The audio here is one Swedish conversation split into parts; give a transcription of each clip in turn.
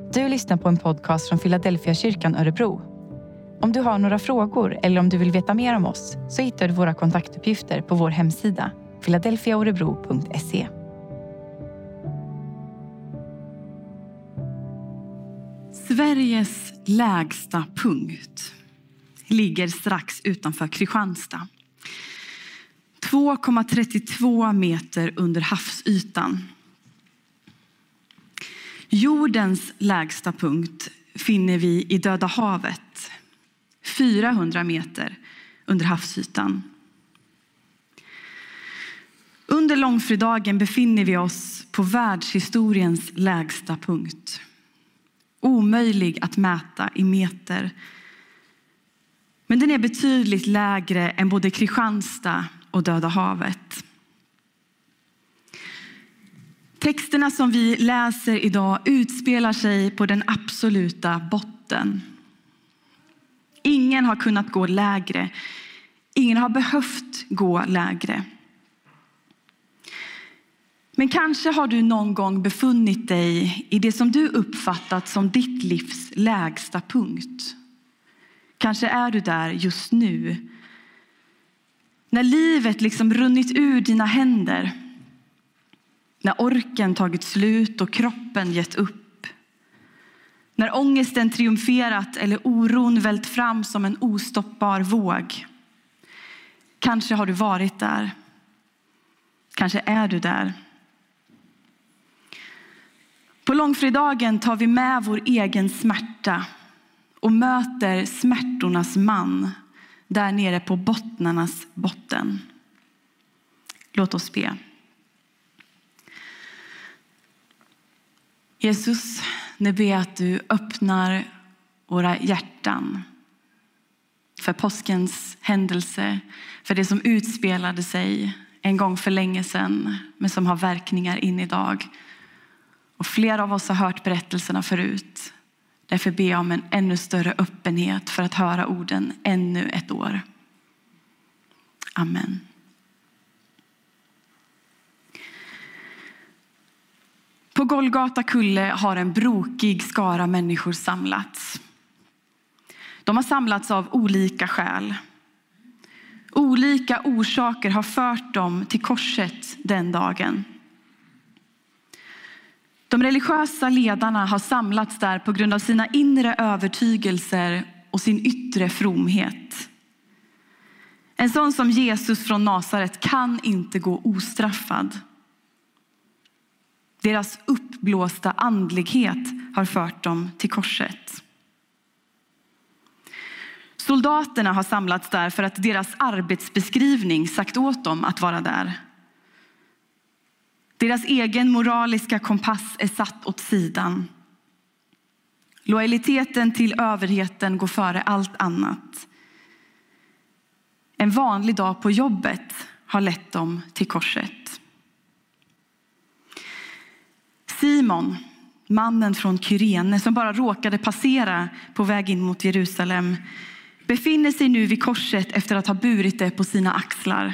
Du lyssnar på en podcast från Philadelphia kyrkan Örebro. Om du har några frågor eller om du vill veta mer om oss så hittar du våra kontaktuppgifter på vår hemsida philadelphiaorebro.se. Sveriges lägsta punkt ligger strax utanför Kristianstad. 2,32 meter under havsytan. Jordens lägsta punkt finner vi i Döda havet, 400 meter under havsytan. Under långfredagen befinner vi oss på världshistoriens lägsta punkt. Omöjlig att mäta i meter. Men den är betydligt lägre än både Kristianstad och Döda havet. Texterna som vi läser idag utspelar sig på den absoluta botten. Ingen har kunnat gå lägre. Ingen har behövt gå lägre. Men kanske har du någon gång befunnit dig i det som du uppfattat som ditt livs lägsta punkt. Kanske är du där just nu. När livet liksom runnit ur dina händer. När orken tagit slut och kroppen gett upp. När ångesten triumferat eller oron vält fram som en ostoppbar våg. Kanske har du varit där. Kanske är du där. På långfredagen tar vi med vår egen smärta och möter smärtornas man där nere på bottnarnas botten. Låt oss be. Jesus, nu ber jag att du öppnar våra hjärtan för påskens händelse, för det som utspelade sig en gång för länge sedan men som har verkningar in idag. Och flera av oss har hört berättelserna förut. Därför ber jag om en ännu större öppenhet för att höra orden ännu ett år. Amen. På Golgata kulle har en brokig skara människor samlats. De har samlats av olika skäl. Olika orsaker har fört dem till korset den dagen. De religiösa ledarna har samlats där på grund av sina inre övertygelser och sin yttre fromhet. En sån som Jesus från Nasaret kan inte gå ostraffad. Deras uppblåsta andlighet har fört dem till korset. Soldaterna har samlats där för att deras arbetsbeskrivning sagt åt dem att vara där. Deras egen moraliska kompass är satt åt sidan. Lojaliteten till överheten går före allt annat. En vanlig dag på jobbet har lett dem till korset. Simon, mannen från Kyrene som bara råkade passera på väg in mot Jerusalem, befinner sig nu vid korset efter att ha burit det på sina axlar.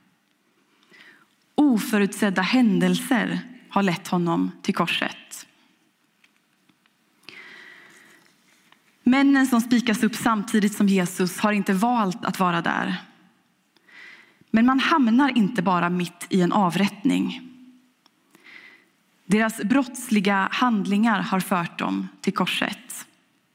Oförutsedda händelser har lett honom till korset. Männen som spikas upp samtidigt som Jesus har inte valt att vara där. Men man hamnar inte bara mitt i en avrättning. Deras brottsliga handlingar har fört dem till korset.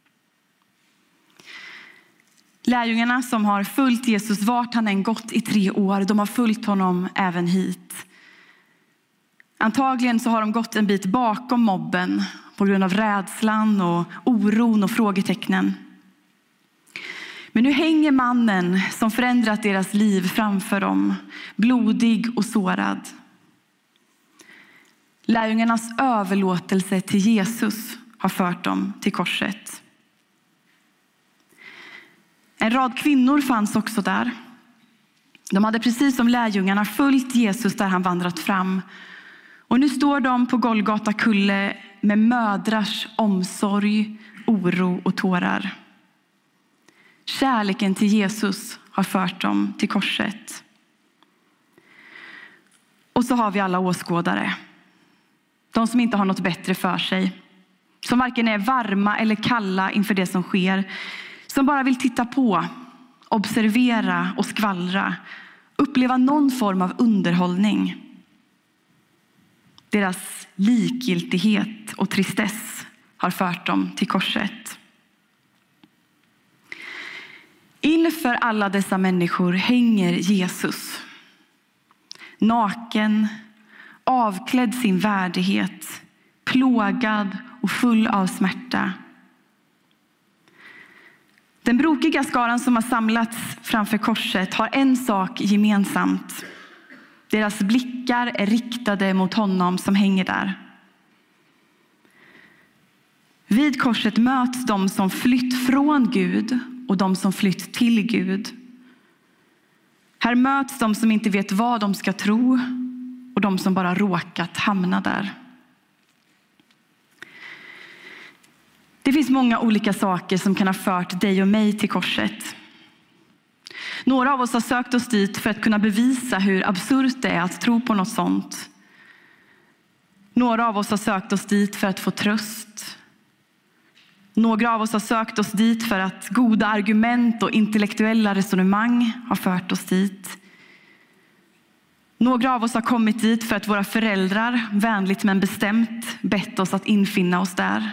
Lärjungarna som har följt Jesus vart han än gått i 3 år, de har följt honom även hit. Antagligen så har de gått en bit bakom mobben på grund av rädslan och oron och frågetecknen. Men nu hänger mannen som förändrat deras liv framför dem, blodig och sårad. Lärjungarnas överlåtelse till Jesus har fört dem till korset. En rad kvinnor fanns också där. De hade precis som lärjungarna följt Jesus där han vandrat fram. Och nu står de på Golgata kulle med mödrars omsorg, oro och tårar. Kärleken till Jesus har fört dem till korset. Och så har vi alla åskådare. De som inte har något bättre för sig. som varken är varma eller kalla inför det som sker, som bara vill titta på, observera och skvallra, uppleva någon form av underhållning. Deras likgiltighet och tristess har fört dem till korset. Inför alla dessa människor hänger Jesus. Naken, avklädd sin värdighet, plågad och full av smärta. Den brokiga skaran som har samlats framför korset har en sak gemensamt. Deras blickar är riktade mot honom som hänger där. Vid korset möts de som flytt från Gud och de som flytt till Gud. Här möts de som inte vet vad de ska tro och de som bara råkat hamna där. Det finns många olika saker som kan ha fört dig och mig till korset. Några av oss har sökt oss dit för att kunna bevisa hur absurt det är att tro på något sånt. Några av oss har sökt oss dit för att få tröst. Några av oss har sökt oss dit för att goda argument och intellektuella resonemang har fört oss dit. Några av oss har kommit dit för att våra föräldrar vänligt men bestämt bett oss att infinna oss där.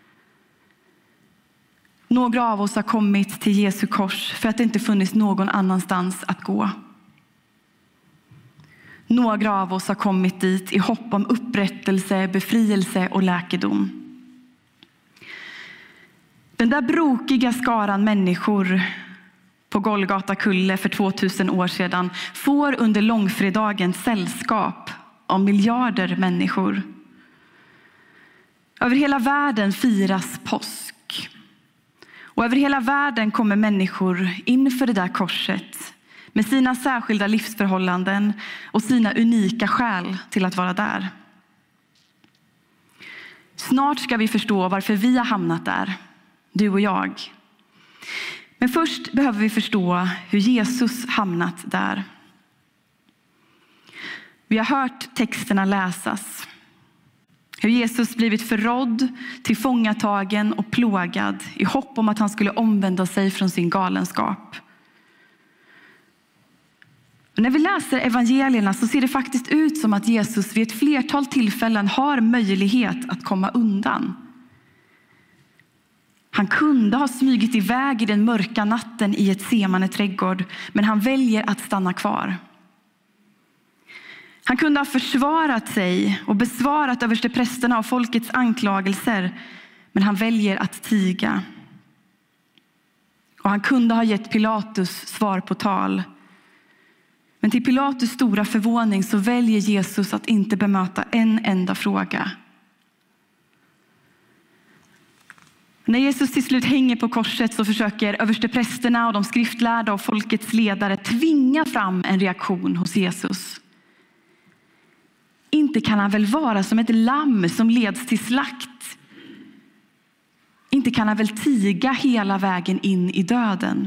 Några av oss har kommit till Jesu kors för att det inte funnits någon annanstans att gå. Några av oss har kommit dit i hopp om upprättelse, befrielse och läkedom. Den där brokiga skaran människor på Golgata kulle för 2000 år sedan får under långfredagen sällskap av miljarder människor. Över hela världen firas påsk. Och över hela världen kommer människor inför det där korset med sina särskilda livsförhållanden och sina unika skäl till att vara där. Snart ska vi förstå varför vi har hamnat där, du och jag. Men först behöver vi förstå hur Jesus hamnat där. Vi har hört texterna läsas. Hur Jesus blivit förrådd, tillfångatagen och plågad i hopp om att han skulle omvända sig från sin galenskap. Och när vi läser evangelierna så ser det faktiskt ut som att Jesus vid ett flertal tillfällen har möjlighet att komma undan. Han kunde ha smugit iväg i den mörka natten i ett Getsemane trädgård, men han väljer att stanna kvar. Han kunde ha försvarat sig och besvarat översteprästerna och folkets anklagelser, men han väljer att tiga. Och han kunde ha gett Pilatus svar på tal. Men till Pilatus stora förvåning så väljer Jesus att inte bemöta en enda fråga. När Jesus till slut hänger på korset så försöker översteprästerna och de skriftlärda och folkets ledare tvinga fram en reaktion hos Jesus. Inte kan han väl vara som ett lamm som leds till slakt. Inte kan han väl tiga hela vägen in i döden.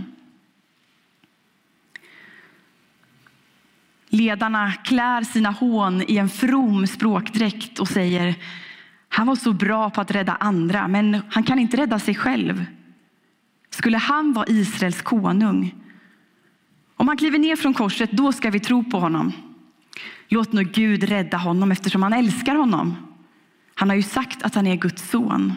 Ledarna klär sina hån i en from språkdräkt och säger: han var så bra på att rädda andra, men han kan inte rädda sig själv. Skulle han vara Israels konung? Om han kliver ner från korset, då ska vi tro på honom. Låt nu Gud rädda honom eftersom han älskar honom. Han har ju sagt att han är Guds son.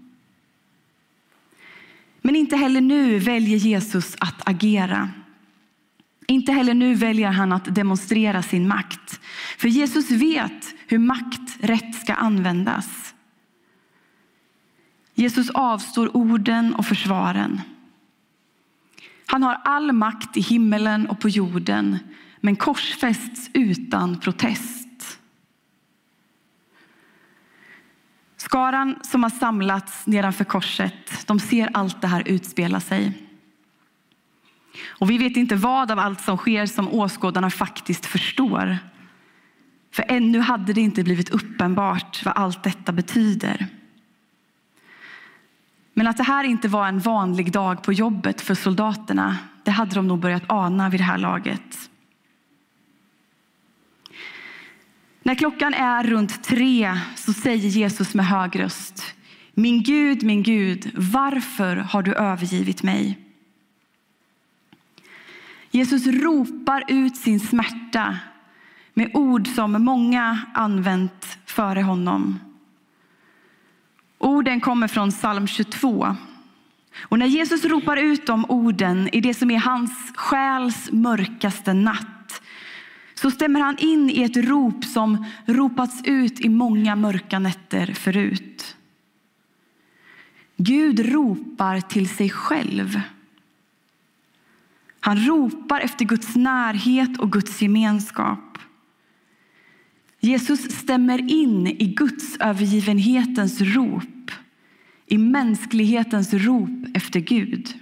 Men inte heller nu väljer Jesus att agera. Inte heller nu väljer han att demonstrera sin makt. För Jesus vet hur makt rätt ska användas. Jesus avstår orden och försvaren. Han har all makt i himmelen och på jorden, men korsfästs utan protest. Skaran som har samlats nedanför korset, de ser allt det här utspela sig. Och vi vet inte vad av allt som sker som åskådarna faktiskt förstår. För ännu hade det inte blivit uppenbart vad allt detta betyder. Men att det här inte var en vanlig dag på jobbet för soldaterna, det hade de nog börjat ana vid det här laget. När klockan är runt 3 så säger Jesus med hög röst: Min Gud, varför har du övergivit mig? Jesus ropar ut sin smärta med ord som många använt före honom. Orden kommer från psalm 22. Och när Jesus ropar ut de orden i det som är hans själs mörkaste natt, så stämmer han in i ett rop som ropats ut i många mörka nätter förut. Gud ropar till sig själv. Han ropar efter Guds närhet och Guds gemenskap. Jesus stämmer in i Guds övergivenhetens rop, i mänsklighetens rop efter Gud.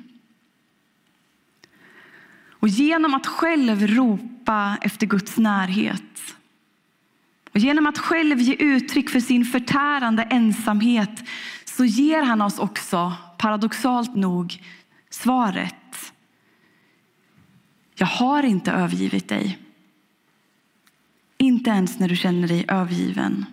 Och genom att själv ropa efter Guds närhet och genom att själv ge uttryck för sin förtärande ensamhet, så ger han oss också, paradoxalt nog, svaret: jag har inte övergivit dig. Inte ens när du känner dig övergiven.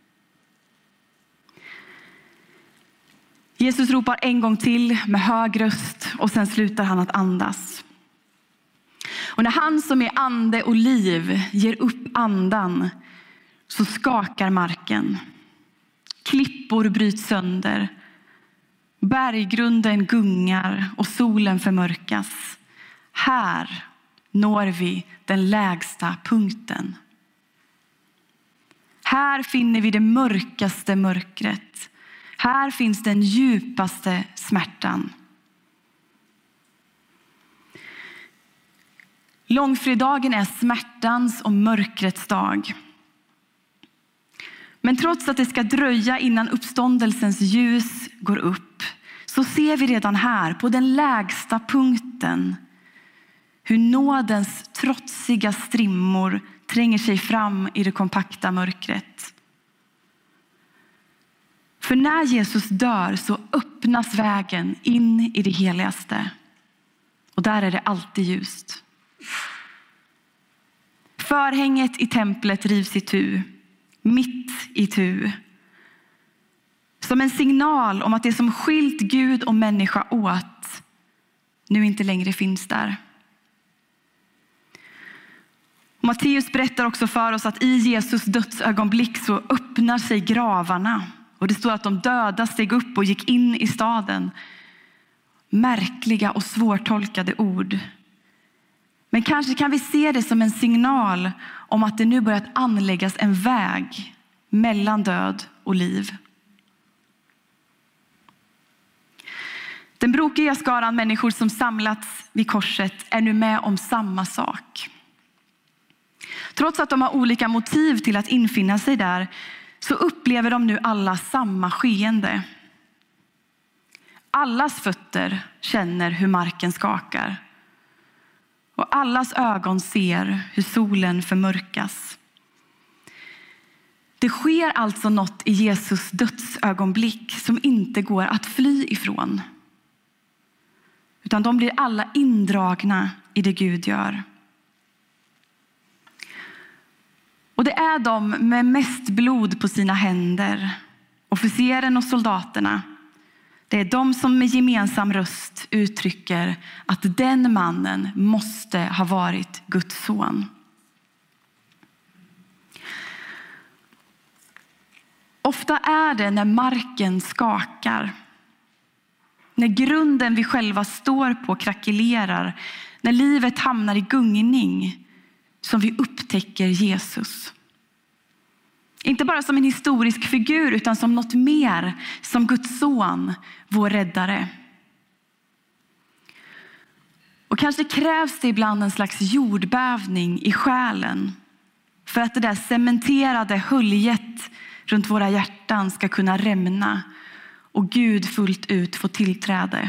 Jesus ropar en gång till med hög röst och sen slutar han att andas. Och när han som är ande och liv ger upp andan, så skakar marken. Klippor bryts sönder. Berggrunden gungar och solen förmörkas. Här når vi den lägsta punkten. Här finner vi det mörkaste mörkret. Här finns den djupaste smärtan. Långfredagen är smärtans och mörkrets dag. Men trots att det ska dröja innan uppståndelsens ljus går upp, så ser vi redan här på den lägsta punkten hur nådens trotsiga strimmor tränger sig fram i det kompakta mörkret. För när Jesus dör så öppnas vägen in i det heligaste. Och där är det alltid ljust. Förhänget i templet rivs itu, mitt i tu. Som en signal om att det som skilt Gud och människa åt nu inte längre finns där. Matteus berättar också för oss att i Jesus dödsögonblick så öppnar sig gravarna. Och det står att de döda steg upp och gick in i staden. Märkliga och svårtolkade ord. Men kanske kan vi se det som en signal om att det nu börjat anläggas en väg mellan död och liv. Den brokiga skaran människor som samlats vid korset är nu med om samma sak. Trots att de har olika motiv till att infinna sig där, så upplever de nu alla samma skeende. Allas fötter känner hur marken skakar. Och allas ögon ser hur solen förmörkas. Det sker alltså något i Jesus dödsögonblick som inte går att fly ifrån. Utan de blir alla indragna i det Gud gör. Och det är de med mest blod på sina händer, officeren och soldaterna. Det är de som med gemensam röst uttrycker att den mannen måste ha varit Guds son. Ofta är det när marken skakar, när grunden vi själva står på krackelerar, när livet hamnar i gungning, som vi upptäcker Jesus. Inte bara som en historisk figur utan som något mer, som Guds son, vår räddare. Och kanske krävs det ibland en slags jordbävning i själen för att det där cementerade höljet runt våra hjärtan ska kunna rämna och Gud fullt ut få tillträde.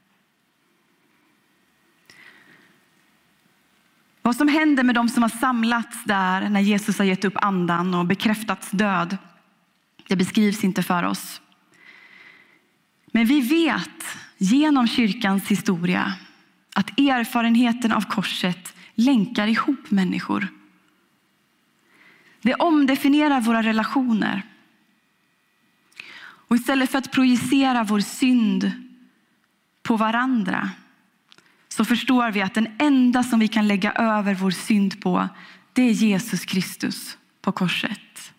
Vad som händer med de som har samlats där när Jesus har gett upp andan och bekräftats död, det beskrivs inte för oss. Men vi vet genom kyrkans historia att erfarenheten av korset länkar ihop människor. Det omdefinierar våra relationer. Och istället för att projicera vår synd på varandra så förstår vi att den enda som vi kan lägga över vår synd på, det är Jesus Kristus på korset.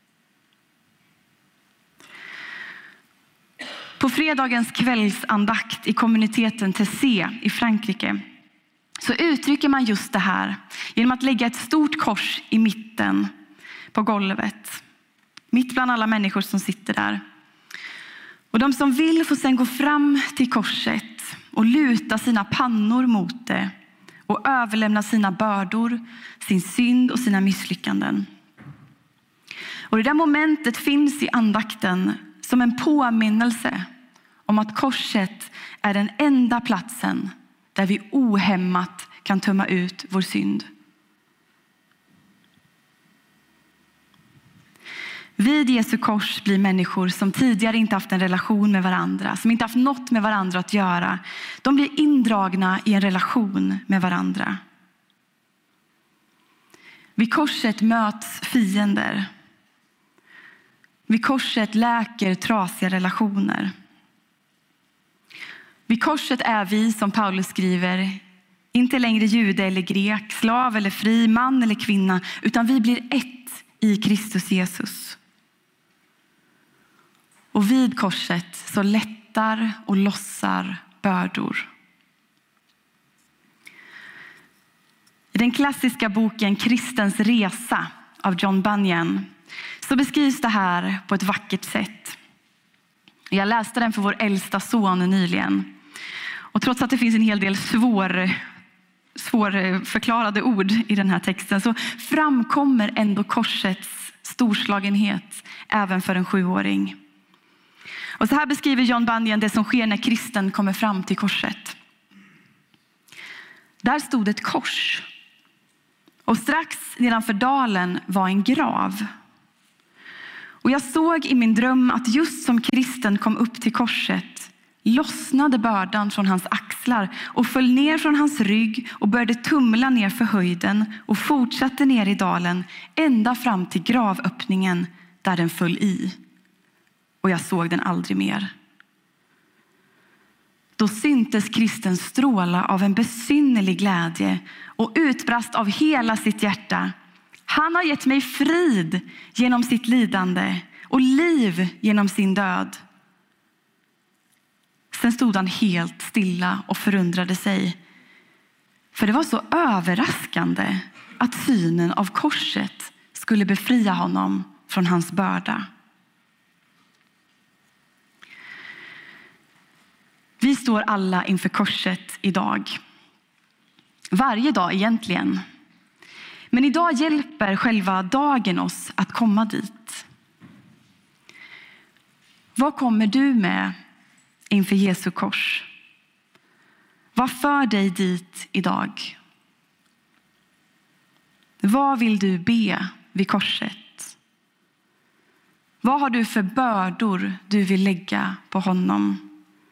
På fredagens kvällsandakt i kommuniteten Tessé i Frankrike så uttrycker man just det här genom att lägga ett stort kors i mitten på golvet. Mitt bland alla människor som sitter där. Och de som vill får sedan gå fram till korset och luta sina pannor mot det och överlämna sina bördor, sin synd och sina misslyckanden. Och det där momentet finns i andakten som en påminnelse om att korset är den enda platsen där vi ohämmat kan tömma ut vår synd. Vid Jesu kors blir människor som tidigare inte haft en relation med varandra, som inte haft något med varandra att göra, de blir indragna i en relation med varandra. Vid korset möts fiender. Vid korset läker trasiga relationer. Vid korset är vi, som Paulus skriver, inte längre jude eller grek, slav eller fri, man eller kvinna, utan vi blir ett i Kristus Jesus. Och vid korset så lättar och lossar bördor. I den klassiska boken Kristens resa av John Bunyan så beskrivs det här på ett vackert sätt. Jag läste den för vår äldsta son nyligen. Och trots att det finns en hel del svårförklarade ord i den här texten så framkommer ändå korsets storslagenhet även för en 7-åring. Och så här beskriver John Bunyan det som sker när kristen kommer fram till korset. Där stod ett kors. Och strax nedanför dalen var en grav. Och jag såg i min dröm att just som kristen kom upp till korset lossnade bördan från hans axlar och föll ner från hans rygg och började tumla ner för höjden och fortsatte ner i dalen ända fram till gravöppningen där den föll i. Och jag såg den aldrig mer. Då syntes kristen stråla av en besynnerlig glädje och utbrast av hela sitt hjärta: han har gett mig frid genom sitt lidande och liv genom sin död. Sen stod han helt stilla och förundrade sig. För det var så överraskande att synen av korset skulle befria honom från hans börda. Vi står alla inför korset idag. Varje dag egentligen. Men idag hjälper själva dagen oss att komma dit. Vad kommer du med inför Jesu kors? Vad för dig dit idag? Vad vill du be vid korset? Vad har du för bördor du vill lägga på honom?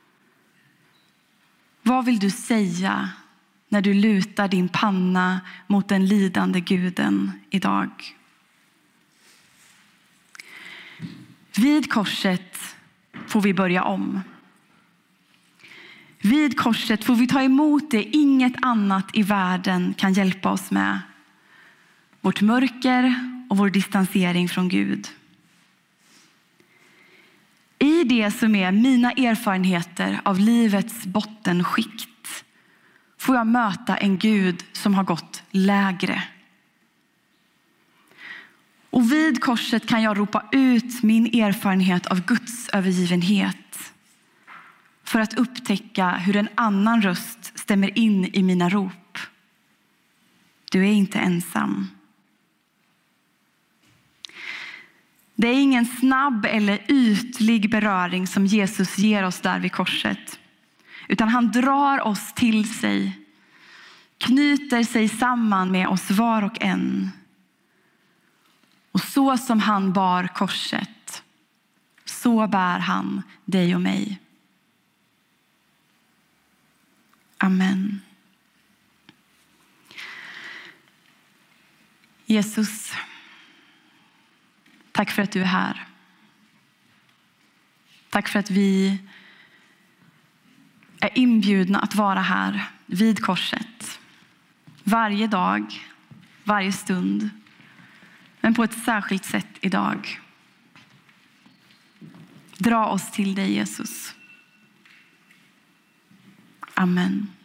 Vad vill du säga när du lutar din panna mot den lidande guden idag? Vid korset får vi börja om. Vid korset får vi ta emot det inget annat i världen kan hjälpa oss med. Vårt mörker och vår distansering från Gud. I det som är mina erfarenheter av livets bottenskikt får jag möta en Gud som har gått lägre. Och vid korset kan jag ropa ut min erfarenhet av Guds övergivenhet för att upptäcka hur en annan röst stämmer in i mina rop. Du är inte ensam. Det är ingen snabb eller ytlig beröring som Jesus ger oss där vid korset. Utan han drar oss till sig, knyter sig samman med oss var och en. Och så som han bar korset, så bär han dig och mig. Amen. Jesus, tack för att du är här. Tack för att vi är inbjudna att vara här vid korset. Varje dag, varje stund. Men på ett särskilt sätt idag. Dra oss till dig, Jesus. Amen.